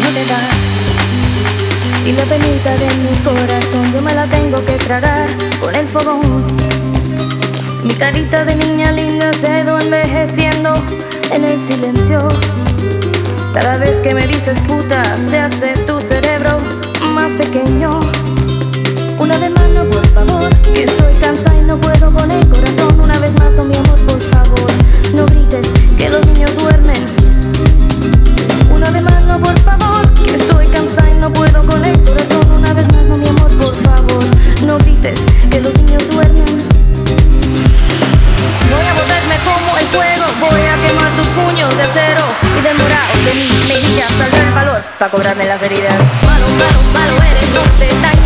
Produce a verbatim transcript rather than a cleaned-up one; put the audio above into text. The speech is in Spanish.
te vas. Y la penita de mi corazón yo me la tengo que tragar con el fogón. Mi carita de niña linda se ha ido envejeciendo en el silencio. Cada vez que me dices puta se hace tu cerebro más pequeño. Una de mano por favor, que estoy cansada y no puedo con el corazón. Una vez más, oh mi amor, por favor, no grites que los niños duermen. Una de mano por favor, que estoy cansada y no puedo con el corazón. Una vez más, no mi amor, por favor, no grites que los niños duermen. Voy a volverme como el fuego, voy a quemar tus puños de acero. Y del morado de mis mejillas saldrá el valor pa' cobrarme las heridas. Malo, malo, malo eres, no te dañes.